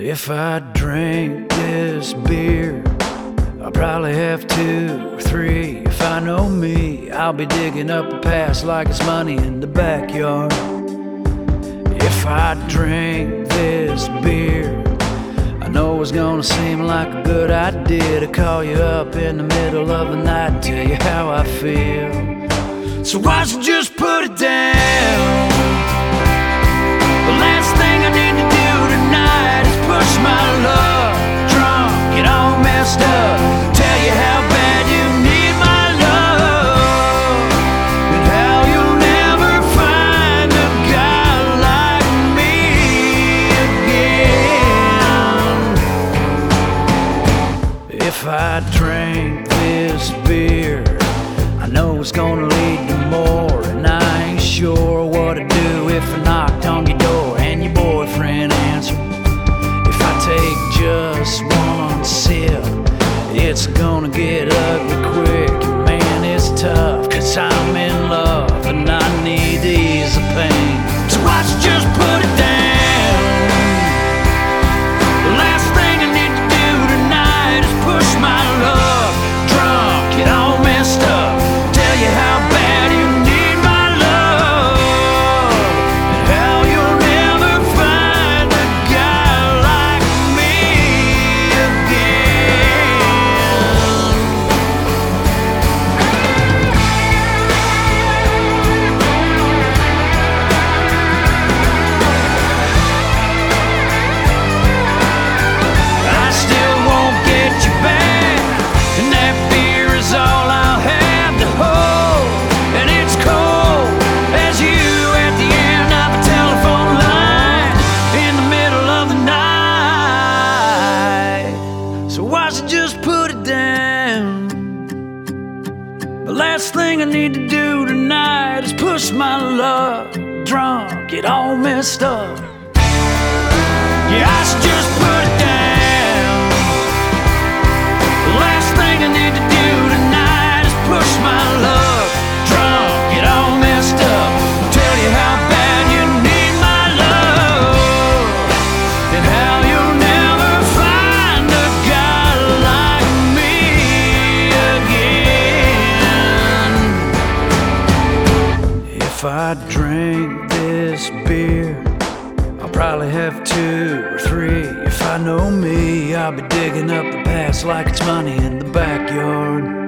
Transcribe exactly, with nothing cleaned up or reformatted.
If I drink this beer, I'll probably have two or three. If I know me, I'll be digging up the past like it's money in the backyard. If I drink this beer, I know it's gonna seem like a good idea to call you up in the middle of the night and tell you how I feel. So why don't you just put it down? The last thing I need to do tonight is push my luck, drunk, get all messed up, tell you how bad you need my love, and how you'll never find a guy like me again. If I drank this beer, I know it's gonna lead to more, and I ain't sure what to do if I knocked on your door and your boyfriend answered. If I take just one sip, it's gonna get ugly quick. Man, it's tough, cause I'm in love and I need to ease the pain. So why don't you just put it down? The last thing I need to do tonight is push my luck, drunk, get all messed up, tell you how bad you need my love, and how you'll never find a guy like me again. I still won't get you back, and that beer is all I'll have to hold, and it's cold as you at the end of a telephone line in the middle of the night. So why don't you just put it down? The last thing I need to do tonight is push my luck, drunk, get all messed up. Yeah, I should just put it down. The last thing I need to do tonight is push my luck, drunk, get all messed up, tell you how bad you need my love, and how you'll never find a guy like me again. If I drink this beer, I'll probably have two or three. If I know me, I'll be digging up the past like it's money in the backyard.